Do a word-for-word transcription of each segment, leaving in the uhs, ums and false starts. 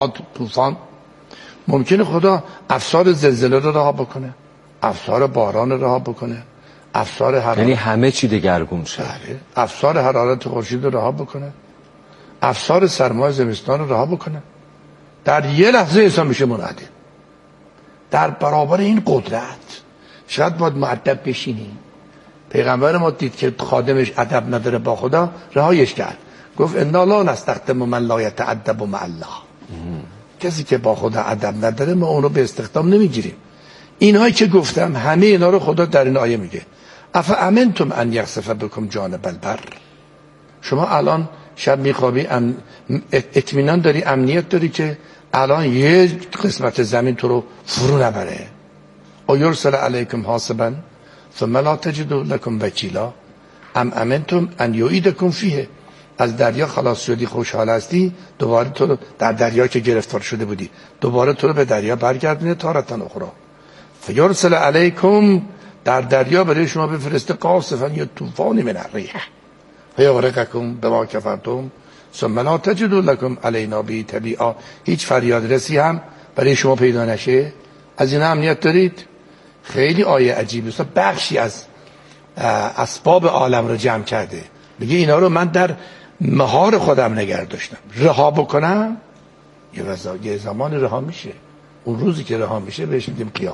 طوفان، ممکنه خدا افسار زلزله رو رها بکنه، افسار باران رو رها بکنه، افسار حرارت، یعنی همه چی دگرگون شه. بله، افسار حرارت خورشید رو رها بکنه، افسار سرمای زمستان رو رها بکنه. در یه لحظه انسان میشه منعدم. در برابر این قدرت شاید باید مؤدب بشینی. پیغمبر ما دید که خادمش ادب نداره با خدا، رهایش کرد. گفت انا لا نستخدم من لا یتأدب مع الله. کسی که با خدا ادب نداره ما اون رو به استخدام نمیگیریم. اینهایی که گفتم همه اینا رو خدا در این آیه میگه. افامنتم ان یخسف بکم جانب البر. شما الان شب میخوابی، ام... اطمینان داری، امنیت داری که الان یه قسمت زمین تو رو فرو نبره. او یرسل علیکم حاسبا ثم لا تجدوا لكم وکیلا ام امنتم ان یعیدکم فیه. از دریا خلاص شدی، خوشحال هستی، دوباره تو رو در دریا که گرفتار شده بودی دوباره تو رو به دریا برگردونه تارتن اخرى. فیرسل علیکم، در دریا برای شما بفرسته قاصفا یا طوفانی من الریح فیغرقکم بما کفرتم ثم لا تجدوا لكم علینا به تبیعا. هیچ فریاد رسی هم برای شما پیدا نشه. از این امنیت دارید. خیلی آیه عجیبه است. بخشی از اسباب عالم رو جمع کرده، میگه اینا رو من در مهار خودم نگه داشتم. رها بکنم یه, یه زمان رها میشه. اون روزی که رها میشه بهش میگیم قیامت.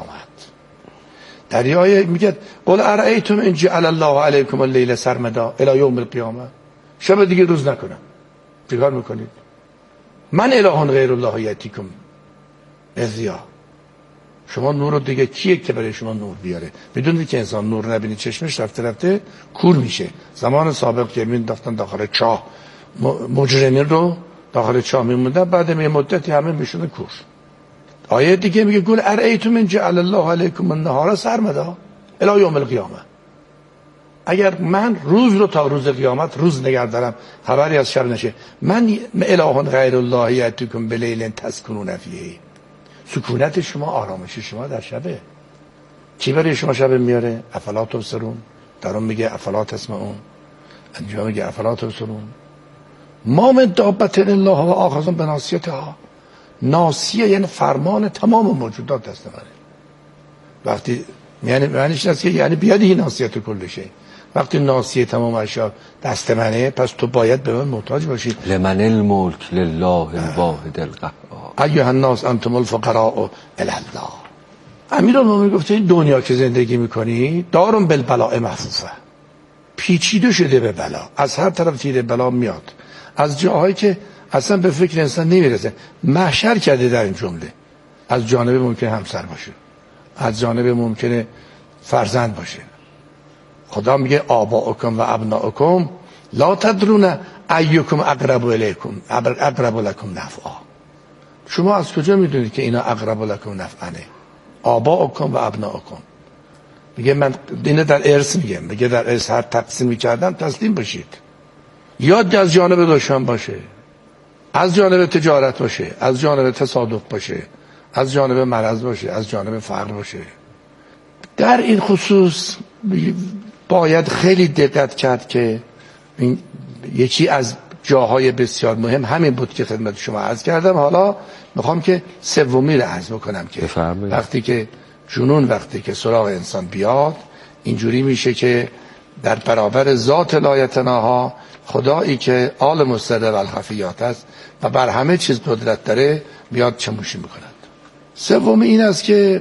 در این آیه میگه قل ارایتم ان جعل الله علیکم اللیل سرمدا الی یوم القیامه. شب دیگه روز نکنم چیکار میکنید؟ من اله غیر الله یاتیکم بضیا. شما نور رو دیگه کیه که برای شما نور بیاره؟ میدونید که انسان نور نبینی چشمش رفته رفته کور میشه. زمان سابق که مینداختن داخل چاه مجرمین رو داخل چاه میموندن، بعد یه مدتی همه میشدن کور. آیه دیگه میگه قل ارایتم من جعل الله علیکم النهار سرمدا الی یوم القیامه. اگر من روز رو تا روز قیامت روز نگه دارم، خبری از شب نشه، من اله غیر الله یاتیکم بلیل تسکنون فیه. سکونت شما، آرامش شما در شبه. کی برای شما شب میاره؟ افلا تبصرون. در اون میگه افلا تسمعون، اینجا میگه افلا تبصرون. ما من دابت الله و آخذون بناصیتها. ناصیه یعنی فرمان تمام موجودات دست منه. وقتی یعنی معنیش است که یعنی بیادی ناصیت کل شی. وقتی ناصیه تمام اشیا دست منه، پس تو باید به من محتاج باشی. لمن الملک لله الواحد القهار ایها الناس انتم الفقراء الی الله. امیرالمومنین گفته این دنیا که زندگی میکنی دارم بالبلاء محفوفه، پیچیده شده به بلا، از هر طرف تیر بلا میاد، از جاهایی که اصلا به فکر انسان نمیرسه. محشر کرده در این جمله. از جانب ممکنه همسر باشه، از جانب ممکنه فرزند باشه. خدا میگه آباؤکم و ابناؤکم لا تدرون ایکم اقرب الیکم اقرب لکم نفعا. شما از کجا میدونید که اینا اقرب لکم نفعنه؟ آباؤکم و ابناؤکم. میگه من اینه در ارث میگم، میگه در ارث هر تقسیم میکردم تسلیم باشید. یاد از جانب دشمن باشه، از جانب تجارت باشه، از جانب تصادف باشه، از جانب مرض باشه، از جانب فقر باشه. در این خصوص باید خیلی دقت کرد که این یکی از جاهای بسیار مهم همین بود که خدمت شما عرض کردم. حالا میخوام که سومی رو عرض بکنم که بفرمایید. وقتی که جنون وقتی که سراغ انسان بیاد اینجوری میشه که در برابر ذات لایتناها، خدایی که عالم السر و الخفیات است و بر همه چیز قدرت داره، بیاد چموشی میکند. سوم این است که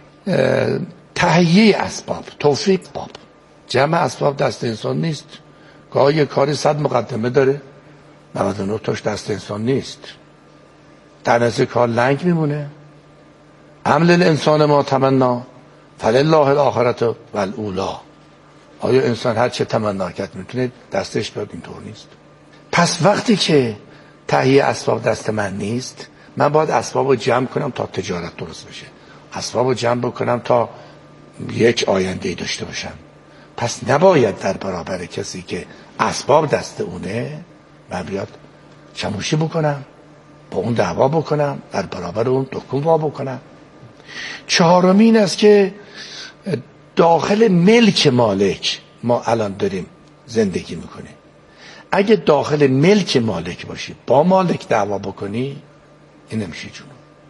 تهیه اسباب، توفیق باب. جمع اسباب دست انسان نیست. گاهی یک کاری صد مقدمه داره، نود و نه تاش دست انسان نیست. در نزد کار لنگ میمونه. عمل الانسان ما تمنا فلله الاخرت و الاولا. آیا انسان هر چه تمنا کرد میتونه دستش بیاد؟ اینطور نیست. پس وقتی که تهیه اسباب دست من نیست، من باید اسباب رو جمع کنم تا تجارت درست بشه، اسباب رو جمع بکنم تا یک آینده داشته باشم. پس نباید در برابر کسی که اسباب دست اونه من بیاد چموشی بکنم، با اون دعوا بکنم، در برابر اون دکون وا بکنم. چهارمین است که داخل ملک مالک ما الان داریم زندگی میکنیم. اگه داخل ملک مالک باشی، با مالک دعوا بکنی، این نمیشه جنون.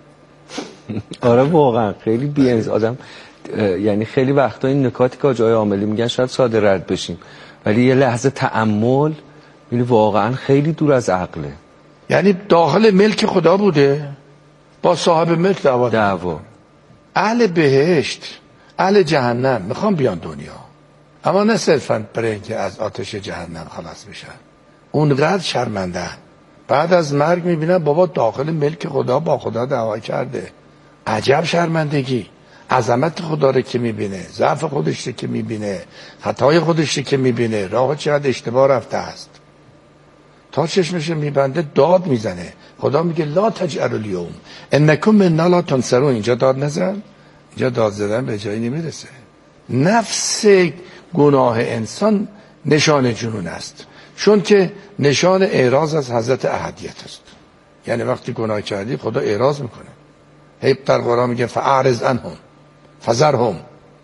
آره واقعا خیلی بی‌انصاف آدم، یعنی خیلی وقتا این نکاتی که آقای عاملی میگن شاید ساده رد بشیم، ولی یه لحظه تأمل یعنی واقعا خیلی دور از عقله. یعنی داخل ملک خدا بوده، با صاحب ملک دعوا دعوا. اهل بهشت اهل جهنم میخوان بیان دنیا، اما نه صرفا برای اینکه از آتش جهنم خلاص بشن، اونقدر شرمنده بعد از مرگ میبینن بابا داخل ملک خدا با خدا دعوا کرده. عجب شرمندگی. عظمت خدا رو که میبینه، ضعف خودش رو که میبینه، خطای خودش رو که میبینه، راه چقدر اشتباه رفته است، تا چشمش میبنده داد میزنه. خدا میگه لا تجعلوا الیوم انکم منا لا تنصرون. اینجا داد نزن، اینجا داد زدن به جایی نمیرسه. نفس گناه انسان نشان جنون است، چون که نشان اعراض از حضرت احدیت است. یعنی وقتی گناه کردی خدا اعراض میکنه. هی در قرآن میگه فاعرض عنهم فذرهم،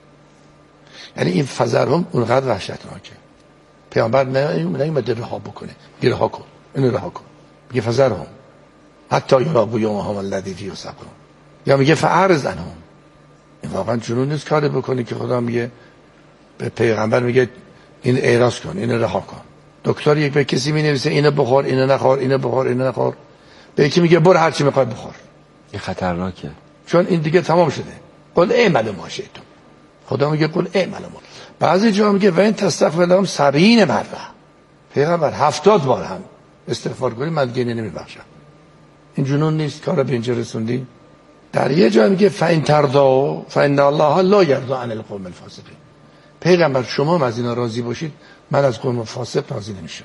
یعنی این فذرهم اونقدر وحشتناکه. پیامبر نمیاد رها بکنه، میگه رها کن، اینو رها کن، میگه فذرهم حتی یلاقوا یومهم الذی فیه یصعقون، یا میگه فاعرض عنهم. این واقعا جنون نیست کاری بکنه که خدا میگه به پیغمبر میگه این اعراض کن، اینو رها کن. دکتر یک به کسی مینویسه اینو بخور، اینو نخور، اینو بخور، اینو نخور، به یکی میگه برو هر چی میخوای بخور. این خطرناکه، چون این دیگه تمام شده. قل اعملوا ما شئتم. خدا میگه قل اعملوا ما. بعضی جا میگه و این تستغفر لهم سبعین مره. پیغمبر هفتاد بار هم استغفار کنی من دیگه نمیبخشم. این جنون نیست کارا به اینجا رسوندی؟ در یه جا میگه فإن ترضوا فإن الله لا یرضی عن القوم الفاسقین. پیغمبر شما هم از اینا راضی باشید، من از قوم فاسق راضی نمیشم.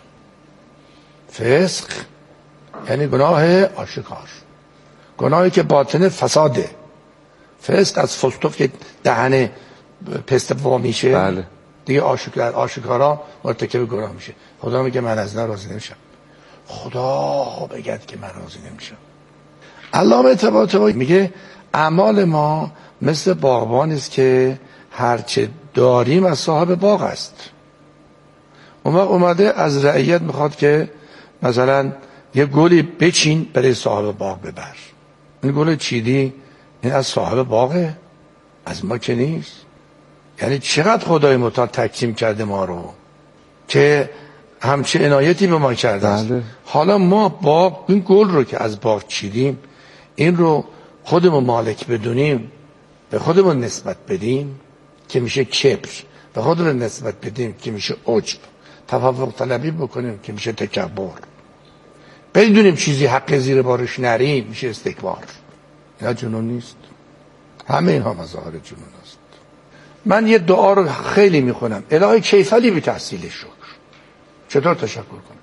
فسق یعنی گناه آشکار، گناهی که باطن فساده. فسق از فستوف که دهن پست وا میشه، بله. دیگه آشکار آشکارا مرتکب گناه میشه. خدا میگه من از اینا راضی نمیشم. خدا بگد که من راضی نمیشم. علامه طباطبایی میگه اعمال ما مثل باغبان است که هرچه داریم از صاحب باغ است. اون اومده از رعیت میخواد که مثلا یه گلی بچین برای صاحب باغ ببر. این گل چیدی این از صاحب باغه، از ما که نیست. یعنی چقدر خدای متعال تکریم کرده ما رو که همچه عنایتی به ما کرده است. بله. حالا ما باغ این گل رو که از باغ چیدیم این رو خودمون مالک بدونیم، به خودمون نسبت بدیم که میشه کبر، به خودمون نسبت بدیم که میشه عجب، تفوق طلبی بکنیم که میشه تکبر، بدونیم چیزی حق زیر بارش نریم میشه استکبار. اینا جنون نیست؟ همه اینها مظاهر جنون است. من یه دعا رو خیلی میخونم، الهی کیفلی به تحصیل شکر. چطور تشکر کنم؟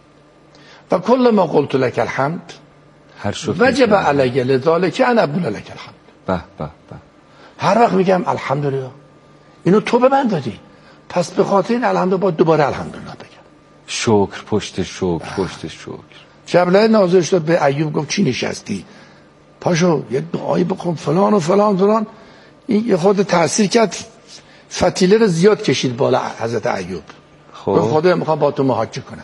و کل ما قلت لك الحمد هر شکر وجب علی لذلک ان اقول لك الحمد. به به به. هر وقت میگم الحمدلله، اینو تو به من دادی، پس به خاطر این الحمدلله با دوباره الحمدلله بگم. شکر پشت شکر پشت شکر. جبله نازل شد به ایوب، گفت چی نشستی؟ پاشو یه دعایی بکن فلان و فلان فلان. این یه خود تاثیر کرد، فتیله رو زیاد کشید بالا حضرت ایوب. خب گفت خدا میخوام با تو مهاجر کنم.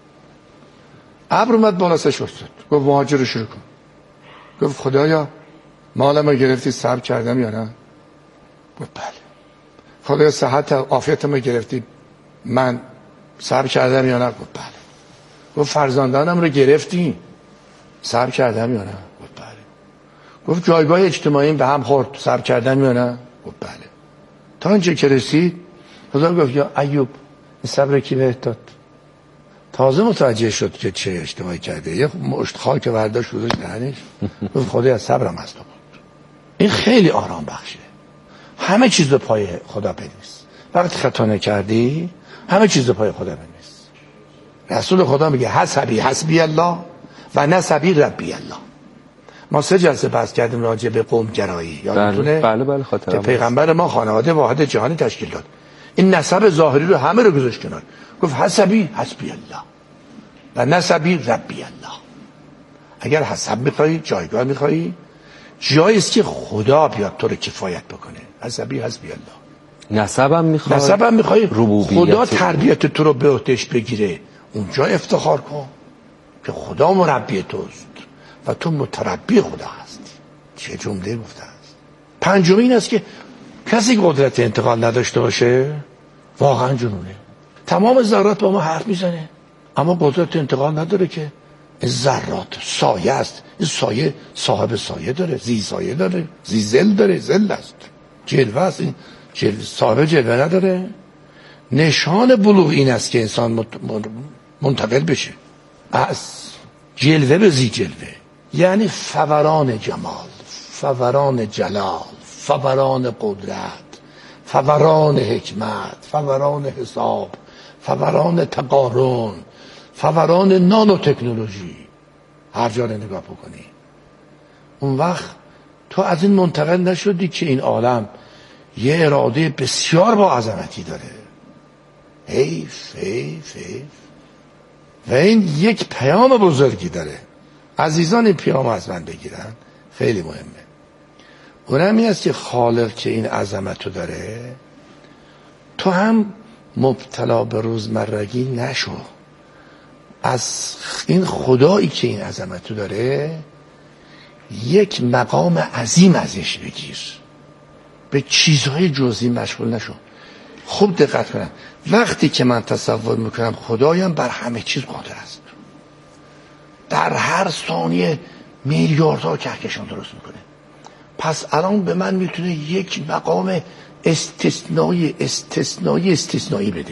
ابر اومد بالا سش افتاد، گفت مهاجر رو شروع کن. گفت خدایا مالمو گرفتی صبر کردم یا نه؟ گفت بله. خدایا صحت عافیتمو گرفتی من صبر کردم یا نه؟ گفت بله. گفت فرزندانم رو گرفتی صبر کردم یا نه؟ گفت بله. گفت جایگاه اجتماعی به هم خورد صبر کردم یا نه؟ گفت بله. تا اینجا که رسید خدا گفت یا ایوب این صبر کی بهت داد؟ تازه متوجه شد که چه اشتباهی کرده، یه مشت خاک برداشت گذاشت دهنش. گفت خدای از صبرم از تو بود. این خیلی آرام بخشه. همه چیز به پای خدا بنویس. وقتی خطا نکردی همه چیز به پای خدا بنویس. رسول خدا میگه حسبی حسبی الله و نسبی ربی الله. ما سه جلسه بحث کردیم راجع به قوم گرایی، یادتونه؟ بله بله خاطرم که پیغمبر ما خانواده واحد جهانی تشکیل داد، این نسب ظاهری رو همه رو گذاشت کنار، گفت حسبی حسبی الله و نسبی ربی الله. اگر حسب میخوایی، جایگاه میخوایی، جایی است که خدا بیاد تو رو کفایت بکنه. حسبی حسبی الله. نسبم میخوای، نسبم میخوای ربوبیت خدا تربیت تو رو به عهدهش بگیره، اونجا افتخار کن که خدا مربی توست. و تو متربی خدا هستی. چه جمله گفته است. پنجم این است که کسی قدرت انتقال نداشته باشه واقعا جنونه. تمام ذرات با ما حرف میزنه اما قدرت انتقال نداره که. ذرات سایه است، این سایه صاحب سایه داره، زی سایه داره، زی زل داره، زل است، جلوه است، این جلوه صاحب جلوه نداره. نشان بلوغ این است که انسان منتقل بشه از جلوه به زی جلوه، یعنی فوران جمال، فوران جلال، فوران قدرت، فوران حکمت، فوران حساب، فوران تقارن، فوران نانو تکنولوژی. هر جا رو نگاه بکنی اون وقت تو از این منتقل نشدی که این عالم یه اراده بسیار با عظمتی داره. حیف حیف حیف. و این یک پیام بزرگی داره. عزیزان این پیام از من بگیرن، خیلی مهمه. اونم این است که خالق که این عظمت رو داره تو هم مبتلا به روزمرگی نشو. از این خدایی که این عظمت رو داره یک مقام عظیم ازش بگیر، به چیزهای جزئی مشغول نشو. خوب دقت کنم، وقتی که من تصور میکنم خدایم بر همه چیز قادر است، در هر ثانیه میلیاردها کهکشان درست میکنه، پس الان به من میتونه یک مقام استثنایی استثنایی استثنایی بده.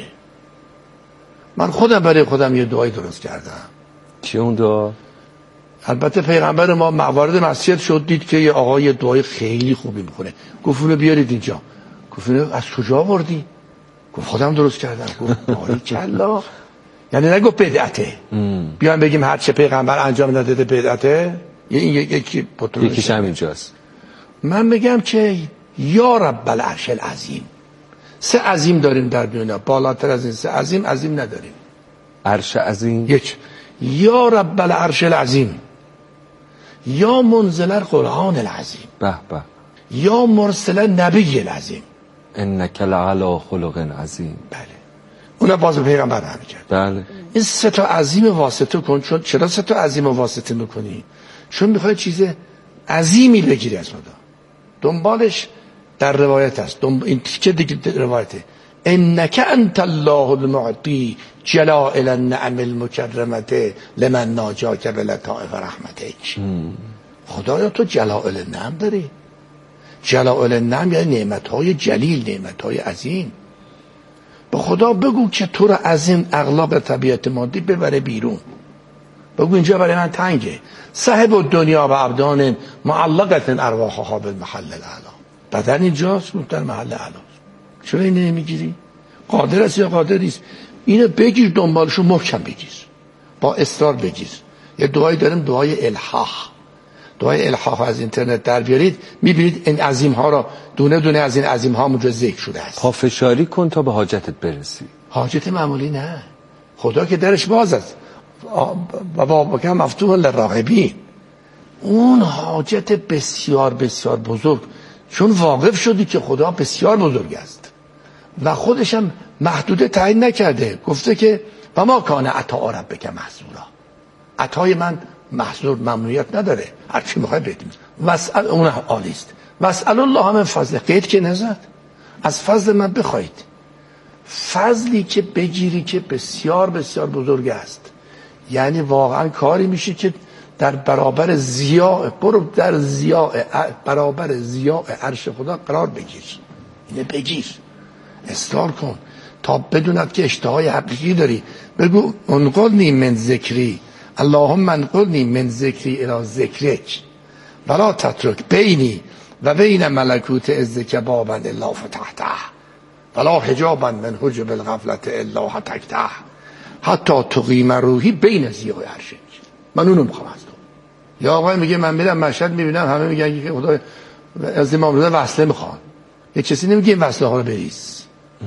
من خودم برای خودم یه دعای درست کردم. چی اون دعا؟ البته پیغمبر ما موارد مسجد شد دید که یه آقای دعای خیلی خوبی میکنه، گفت اونو بیارید اینجا. گفت اونو از کجا آوردی؟ گفت خودم درست کردم. گفت باری کلا. یعنی نگفت بدعته. بیان بگیم هر چه پیغمبر انجام نداده بدعته. این یکی یکیش هم اینجاست. من بگم که یا رب العرش العظیم، سه عظیم داریم در دنیا، بالاتر از این سه عظیم عظیم نداریم. عرش عظیم یک، یا رب العرش العظیم، یا منزل القرآن العظیم، به به، یا مرسل نبی العظیم، انک لعلی خلق عظیم. بله اونا باز پیغمبر هم کرد. بله این سه تا عظیم واسطه کن. چون چرا سه تا عظیم واسطه میکنی؟ چون میخوای چیز عظیمی بگیری از خدا. دنبالش در روایت است، این تیکه دیگه روایته، انک انت الله المعطی جلائل النعم المکرمه لمن ناجاک بلطائف رحمتک. خدایا تو جلائل النعم داری. جلائل النعم یعنی نعمتهای جلیل، نعمتهای عظیم. به خدا بگو که تو را از این اغلاق طبیعت مادی ببره بیرون. بگو اینجا برای من تنگه. صاحب الدنیا و ابدان معلقت ارواحها بالمحل الاعلی. بدن اینجاست در محل اعلی. چرا اینو نمیگیری؟ قادر است یا قادر نیست؟ اینو بگیر، دنبالشو محکم بگیر، با اصرار بگیر. یه دعایی داریم، دعای الحاح. دعای الحاح از اینترنت در بیارید میبینید این عظیم ها را دونه دونه از این عظیم ها اونجا ذکر شده است. پافشاری کن تا به حاجتت برسی. حاجت معمولی نه، خدا که درش باز است و بابک مفتوح للراغبین. اون حاجت بسیار بسیار بزرگ، چون واقف شدی که خدا بسیار بزرگ است و خودش هم محدوده تعیین نکرده. گفته که و ما کان عطا ربک محظورا، عطای من محظور ممنوعیت نداره، هر چی میخوای بدیم. واسال اون عالی است. واسال الله من فضل، قید که نزد، از فضل من بخواید. فضلی که بگیری که بسیار بسیار بزرگ است، یعنی واقعا کاری میشه که در برابر ضیاء، برو در ضیاء، برابر ضیاء عرش خدا قرار بگیر. اینه بگیر، اصرار کن تا بدوند که اشتهای حقیقی داری. بگو انقلنی من ذکری، اللهم انقلنی من ذکری الی ذکرک ولا تترک بینی و بین ملکوت عزک بابا الا فتحته ولا حجابا من حجب الغفلت الا حتکته حتی تقیم روحی بین ضیاء عرشک. من اونو میخوام از تو. یا آقای میگه من میرم مشهد میبینم همه میگن که خدا از امام رضا وصله میخوان، یه کسی نمیگه این وصله ها رو بریز.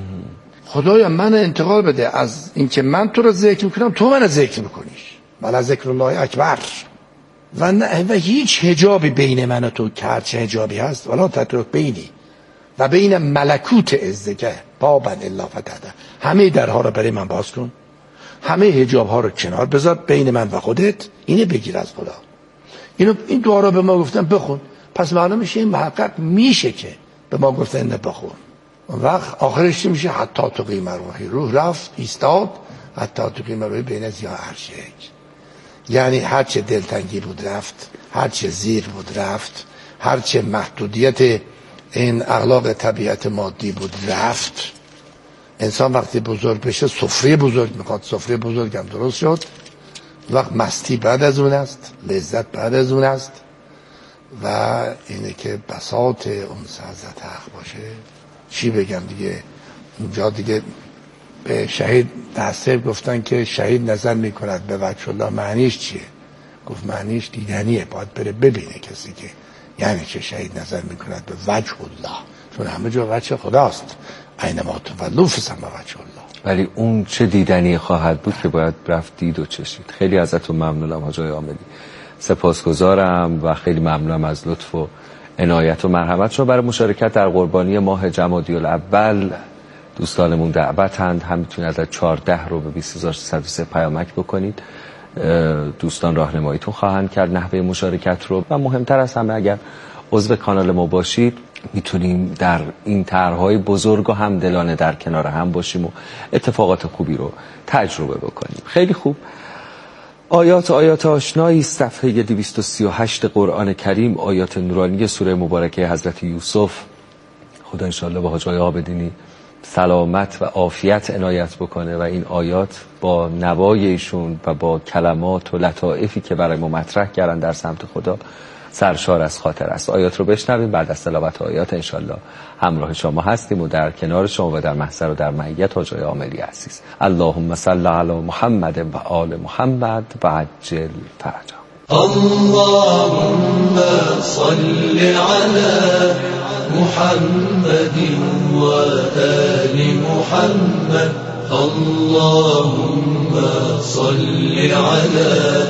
خدایا من انتقال بده از اینکه من تو رو ذکر میکنم تو من ذکر میکنیش. ولا ذکر الله اکبر. و نه و هیچ حجابی بین من و تو، که چه حجابی هست، ولا تترک بینی و بین ملکوت عزک بابا الا فتحته. همه درها رو برای من باز کن، همه حجاب ها رو کنار بذار بین من و خودت. اینه بگیر از خدا اینو این دعا رو به ما گفتن بخون، پس معلوم میشه این محقق میشه که به ما گفتن نه بخون. اون وقت آخرش چی میشه؟ حتی تقیم روحی، روح رفت ایستاد حتی تقیم روحی بین از یا عرشک، یعنی هر چه دلتنگی بود رفت، هر چه زیر بود رفت، هر چه محدودیت این اخلاق طبیعت مادی بود رفت. انسان وقتی بزرگ بشه سفره بزرگ میخواد، سفره بزرگ هم درست شد، وقت مستی بعد از اون است، لذت بعد از اون است، و اینه که بساط اون حضرت حق باشه. چی بگم دیگه، اونجا دیگه به شهید دسته گفتن که شهید نظر میکند به وجه الله، معنیش چیه؟ گفت معنیش دیدنیه، باید بره ببینه کسی که یعنی چه شهید نظر میکند به وجه الله، چون همه جا وجه خداست، اینما تولوا فثم وجه الله. ولی اون چه دیدنی خواهد بود که باید رفت دید و چشید. خیلی ازتون ممنونم حاج آقای عاملی، سپاسگزارم و خیلی ممنونم از لطف و عنایت و مرحمت شما. برای مشارکت در قربانی ماه جمادی الاول دوستانمون دعوتند، هم میتونید از چهارده رو به بیست هزار سیصد و سه پیامک بکنید، دوستان راهنماییتون خواهند کرد نحوه مشارکت رو، و مهمتر از همه اگر عضو کانال ما باشید میتونیم در این طرح‌های بزرگ و همدلانه در کنار هم باشیم و اتفاقات خوبی رو تجربه بکنیم. خیلی خوب. آیات آیات آشنایی، صفحه دویست و سی و هشت قرآن کریم، آیات نورانی سوره مبارکه حضرت یوسف. خدا انشاءالله به حاج آقای عابدینی سلامت و عافیت عنایت بکنه و این آیات با نوای ایشون و با کلمات و لطائفی که برای ما مطرح کردن در سمت خدا سرشار از خاطر است. آیات رو بشنویم، بعد از تلاوت آیات انشالله همراه شما هستیم و در کنار شما و در محضر و در معیت حاج آقای عاملی عزیز. اللهم صل علی محمد و آل محمد و عجل فرجهم. اللهم صل على محمد و آل محمد. اللهم صل على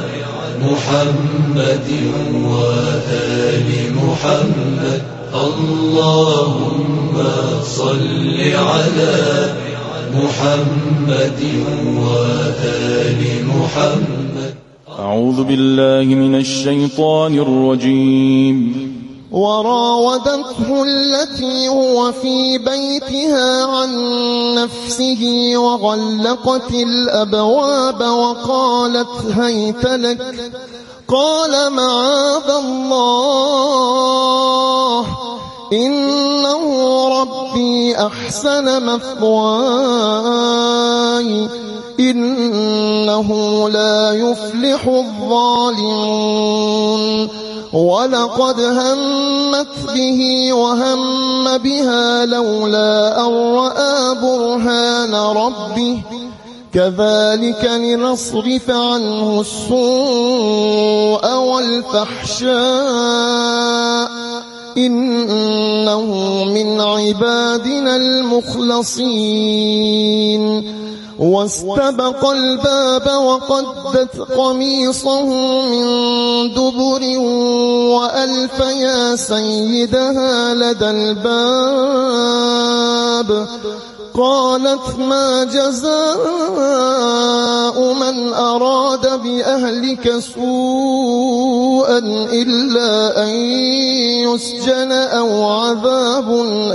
محمد وآل محمد. اللهم صل على محمد وآل محمد. أعوذ بالله من الشيطان الرجيم. وراودته التي هو في بيتها عن نفسه وغلقت الأبواب وقالت هيت لك قال معاذ الله إنه ربي أحسن مثواي إنه لا يفلح الظالمون. ولقد همت به وهم بها لولا أن رأى برهان ربه كذلك لنصرف عنه السوء والفحشاء إنه من عبادنا المخلصين. واستبق الباب وقدت قميصه من دبر وألف يا سيدها لدى الباب قالت ما جزاء من أراد بأهلك سوءا إلا أن يسجن أو عذاب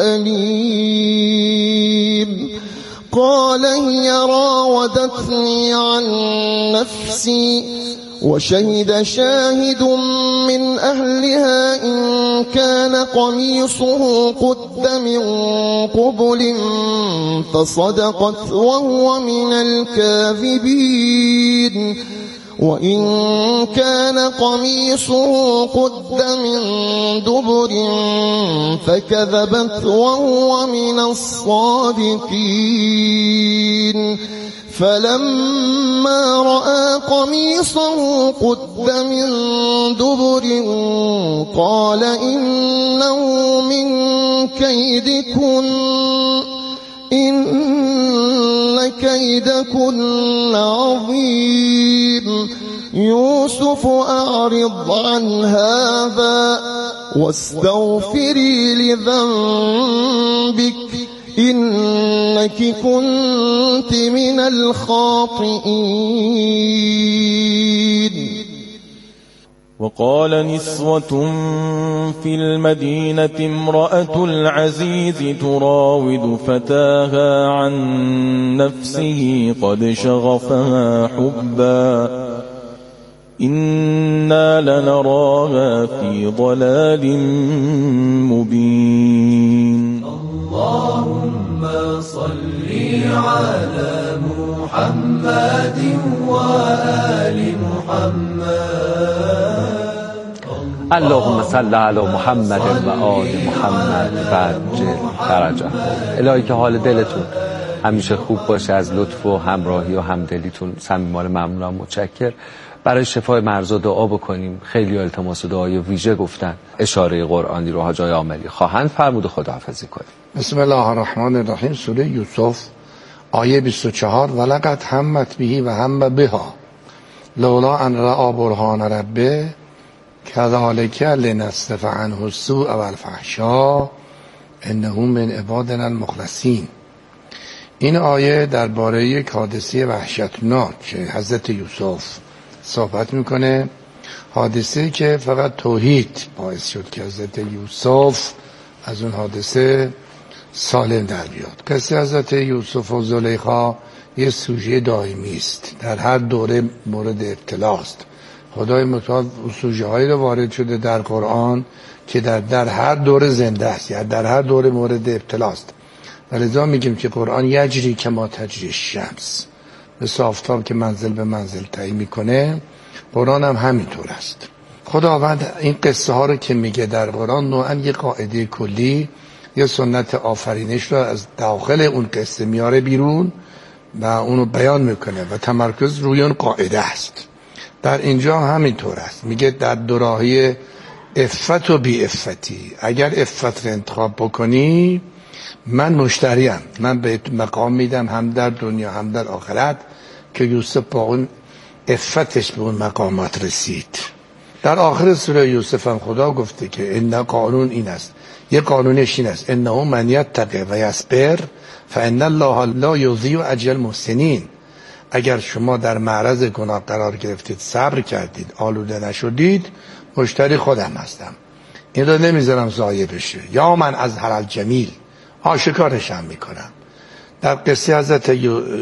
أليم. قال هي راودتني عن نفسي وشهد شاهد من أهلها إن كان قميصه قد من قبل فصدقت وهو من الكاذبين وإن كان قميصه قد من دبر فكذبت وهو من الصادقين. فلما رأى قميصه قد من دبر قال إنه من كيدكن إن كيدكن عظيم. يوسف أعرض عن هذا واستغفري لذنبك إنك كنت من الخاطئين. وقال نسوة في المدينة امرأة العزيز تراود فتاها عن نفسه قد شغفها حبا إنا لنراها في ضلال مبين. اللهم صل على محمد وآل محمد. اللهم صل علی محمد و آل محمد و عجل فرجه. الهی که حال دلتون همیشه خوب باشه، از لطف و همراهی و همدلیتون صمیمانه ممنونم، متشکر. برای شفای مرزا دعا بکنیم. خیلی التماس دعای ویژه گفتن، اشاره قرآنی رو حاجای عاملی خواهند فرمود و خداحافظی کنیم. بسم الله الرحمن الرحیم. سوره یوسف آیه بیست و چهار. ولقد همت بهی و هم بها لولا ان رأى برهان ربه كذلك لنصرف عنه السوء والفحشاء انه من عبادنا المخلصین. این آیه درباره یک حادثه وحشتناک که حضرت یوسف صحبت میکنه، حادثه که فقط توحید باعث شد که حضرت یوسف از اون حادثه سالم در بیاد. قصه حضرت یوسف و زلیخا یه سوژه دائمی است، در هر دوره مورد ابتلاست. خدای متعال سوژه هایی رو وارد شده در قرآن که در در هر دوره زنده است، یا در هر دوره مورد ابتلاست. ولذا میگیم که قرآن یجری کما تجری الشمس، مثل آفتاب که منزل به منزل تعیین میکنه، قرآن هم همینطور است. خداوند این قصه ها رو که میگه در قرآن نوعا یه قاعده کلی یا سنت آفرینش رو از داخل اون قصه میاره بیرون و اونو بیان میکنه و تمرکز روی اون قاعده است. در اینجا همینطور است. میگه در دوراهی عفت و بی عفتی، اگر عفت رو انتخاب بکنی من مشتریم، من به مقام میدم هم در دنیا هم در آخرت، که یوسف با اون عفتش به اون مقامات رسید. در آخر سوره یوسف هم خدا گفته که این قانون این است، یه قانونش این است، انه من یتقی و یصبر فان الله لا یضیع اجر المحسنین. اگر شما در معرض گناه قرار گرفتید، صبر کردید، آلوده نشدید، مشتری خودم هستم، این رو نمیذارم ضایع بشه. یا من از هر الجمیل، آشکارش هم میکنم. در قصه حضرت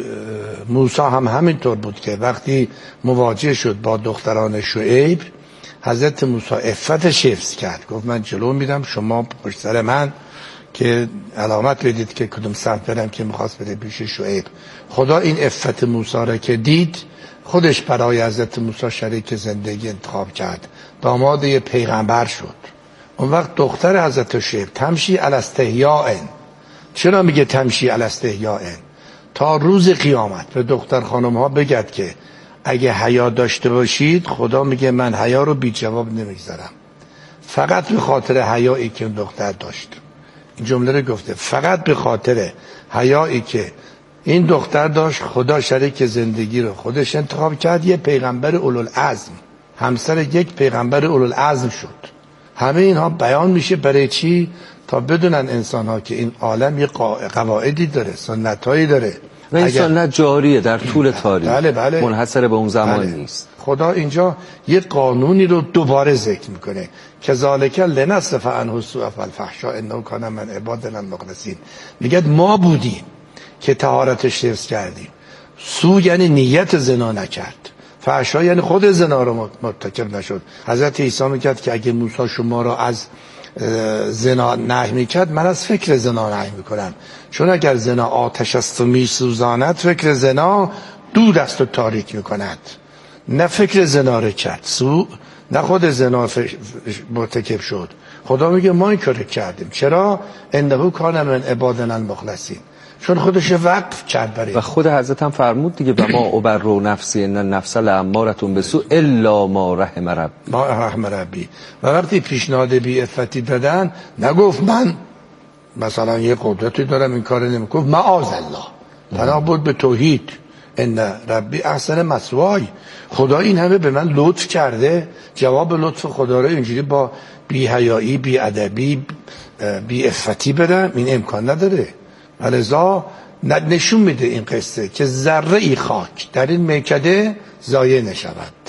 موسی هم همینطور بود که وقتی مواجه شد با دختران شعیب، حضرت موسی عفتش حفظ کرد، گفت من جلو میرم، شما پشت سر من، که علامت بدید که کدوم سمت برم که میخواست بره پیش شعیب. خدا این عفت موسی را که دید، خودش برای حضرت موسی شریک زندگی انتخاب کرد، داماد یه پیغمبر شد. اون وقت دختر حضرت شعیب تمشی علی استحیاء. چرا میگه تمشی علی استحیاء؟ تا روز قیامت به دختر خانم ها بگد که اگه حیا داشته باشید، خدا میگه من حیا رو بی جواب نمیگذارم. فقط به خاطر حیایی که اون دختر داشت، این جمله رو گفته، فقط به خاطر حیایی که این دختر داشت، خدا شریک زندگی رو خودش انتخاب کرد، یه پیغمبر اولوالعزم، همسر یک پیغمبر اولوالعزم شد. همه اینها بیان میشه برای چی؟ تا بدونن انسان ها که این عالم یه قواعدی داره، سنت هایی داره و این سنت جاریه در طول تاریخ. بله بله. منحصر به اون زمان بله. نیست. خدا اینجا یه قانونی رو دوباره ذکر میکنه، کذالک لنصرف عنه السوء والفحشاء انه کان من عبادنا المخلصین. میگه ما بودیم که طهارتش حفظ کردیم. سو یعنی نیت زنا نکرد، فحشا یعنی خود زنا رو مرتکب نشد. حضرت عیسی میگه که اگه موسی شما رو از زنا نهی میکرد، من از فکر زنا نهی میکنم، چون اگر زنا آتش است و میسوزاند، فکر زنا دود است و تاریک میکند. نه فکر زنا رو کرد، سو نه خود زنا مرتکب شد. خدا میگه ما این کار کردیم. چرا؟ انه کان من عبادنا المخلصین، چون خودش وقف کرد برای. و خود حضرت هم فرمود دیگه، و ما ابرو نفسی ان النفس لامارة بالسوء الا ما رحم ربی، ما رحم ربی. و وقتی پیشنهاد بی عفتی دادن، نگفت من مثلا یه قدرتی دارم این کارو نمیکنم، معاذ الله، پناه برد به توحید. ان ربی احسن مثوای، خدا این همه به من لطف کرده، جواب لطف خدا رو اینجوری با بی حیایی، بی ادبی، بی عفتی بدم، این امکان نداره. ولذا نشون میده این قصه که ذره ای خاک در این میکده ضایع نشود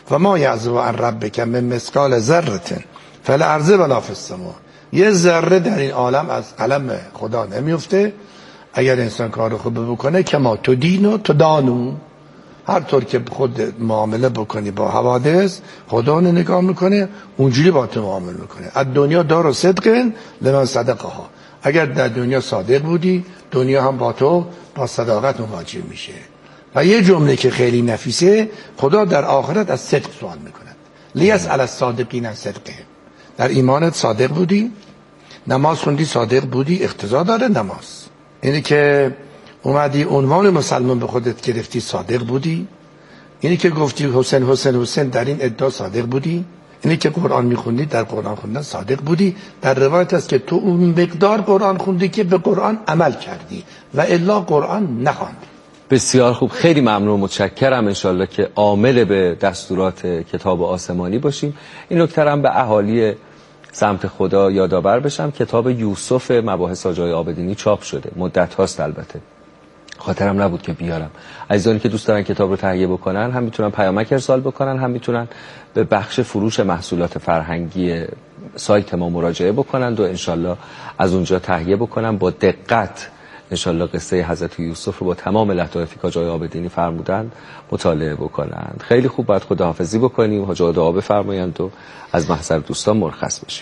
و ما یعزب عن ربک من مثقال ذره فی الارض ولا فی السماء. یه ذره در این عالم از علم خدا نمیفته اگر انسان کار خوب بکنه. که ما تو دین و تو دانو، هر طور که خود معامله بکنی با حوادث خدا اون نگاه میکنه اونجوری با تو معامله میکنه. از دنیا دار و صدق لمن صدقها، اگر در دنیا صادق بودی دنیا هم با تو با صداقت مواجه میشه. و یه جمله که خیلی نفیسه، خدا در آخرت از صدق سوال میکند. لیسأل الصادقین عن صدقهم. در ایمانت صادق بودی، نماز خوندی صادق بودی، اقتضا داره نماز. اینی که اومدی عنوان مسلمان به خودت گرفتی صادق بودی، اینی که گفتی حسین حسین حسین در این ادعا صادق بودی، اینی که قرآن میخوندی در قرآن خوندن صادق بودی. در روایت است که تو اون مقدار قرآن خوندی که به قرآن عمل کردی و الا قرآن نخواندی. بسیار خوب، خیلی ممنون، متشکرم. انشالله که عامل به دستورات کتاب آسمانی باشیم. این نکته هم به اهالی سمت خدا یادآور بشم، کتاب یوسف مباحث آجای آبدینی چاپ شده، مدت هاست، البته خاطرم نبود که بیارم. عزیزانی که دوست دارن کتاب رو تهیه بکنن هم میتونن پیامک ارسال بکنن، هم میتونن به بخش فروش محصولات فرهنگی سایت ما مراجعه بکنن و انشالله از اونجا تهیه بکنن. با دقت انشالله قصه حضرت یوسف رو با تمام لطایفی که آجای آبدینی فرمودن مطالعه بکنن. خیلی خوب، باید خداحافظی بکنیم، حاجا دعا بفرمایند و از محضر دوستان مرخص بشیم.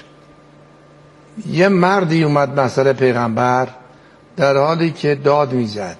یه مردی اومد مسئله پیغمبر در حالی که داد میزد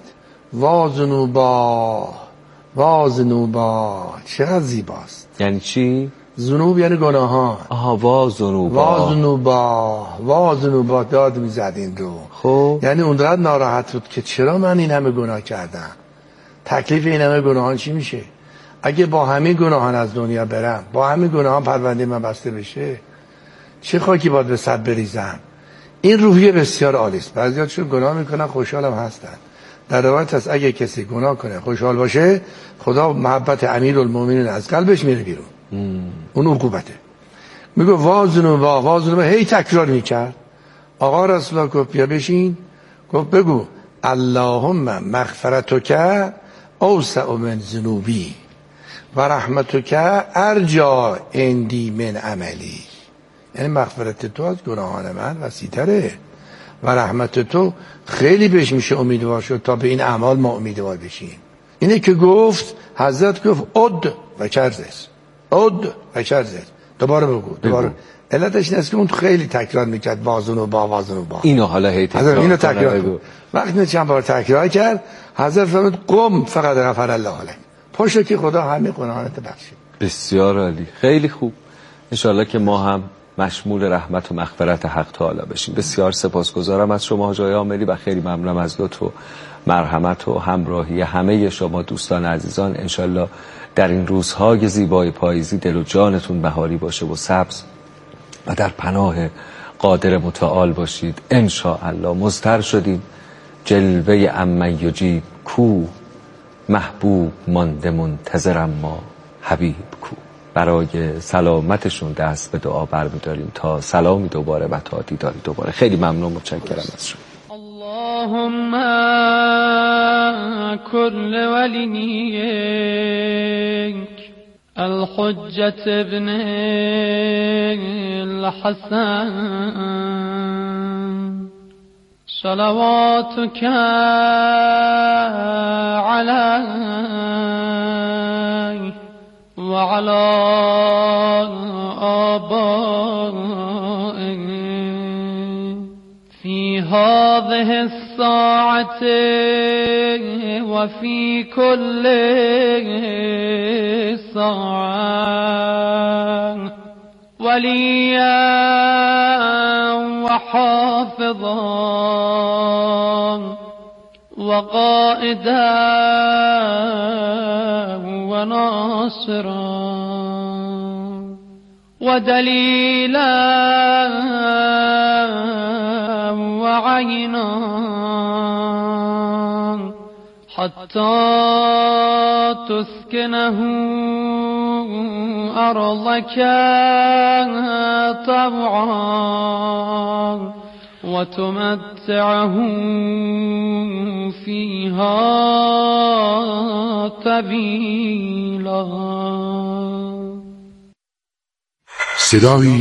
وازنوبا وازنوبا. چقدر زیباست. یعنی چی؟ ذنوب یعنی گناهان. آها، وازنوبا وازنوبا وازنوبا داد میزد این رو. خب یعنی اونقدر ناراحت بود که چرا من این همه گناه کردم، تکلیف این همه گناهان چی میشه؟ اگه با همین گناهان از دنیا برم، با همین گناهان پرونده من بسته بشه، چه خاکی باید به سر بریزم؟ این روحیه بسیار عالی است. بعضیا چون گناه میکنن خوشحالم هستن. در روایت هست اگه کسی گناه کنه خوشحال باشه، خدا محبت امیرالمومنین از قلبش میره بیرون. اون عقوبته. میگه وازنو وا وازنو هی تکرار میکرد. آقا رسول الله گفت بیا بشین. گفت بگو اللهم مغفرتک اوسع من ذنوبی و رحمتک ارجا عندی من عملی. یعنی مغفرت تو از گناهان من وسیع‌تره و رحمت تو خیلی بهش میشه امیدوار شد تا به این اعمال ما امیدوار بشیم. اینه که گفت حضرت گفت اد و کرزش اد و کرزش. دوباره بگو دوباره. علتش نیست که اون خیلی تکرار میکرد وازن و با وازن و با. اینو حالا هی تکرار اینو تکرار کرد. وقتی چند بار تکرار کرد حضرت فرمود قم فقط غفر الله لك. پاشو که خدا همه گناهانت بخشید. بسیار عالی، خیلی خوب. ان شاءالله که ما هم مشمول رحمت و مغفرت حق تعالی بشیم. بسیار سپاسگزارم از شما حاجای عاملی و خیلی ممنونم از لطف و مرحمت و همراهی همه شما دوستان عزیزان. انشالله در این روزهای زیبای پاییزی دل و جانتون بهاری باشه و سبز و در پناه قادر متعال باشید. انشاءالله مضطر شدیم جلوه اما یجیب کو، محبوب مانده منتظرم ما حبیب کو. برای سلامتشون دست به دعا برمی‌داریم تا سلامی دوباره و تا دیداری دوباره. خیلی ممنون، متشکرم از شما. اللهم كل وليك الحجة ابن الحسن صلواتك عليه وعلى آبائه في هذه الساعة وفي كل ساعة وليا وحافظا وقائدا وناصرا ودليلا وعينا حتى تسكنه أرضك طوعا وتمتعه فيها طويلا. صدایی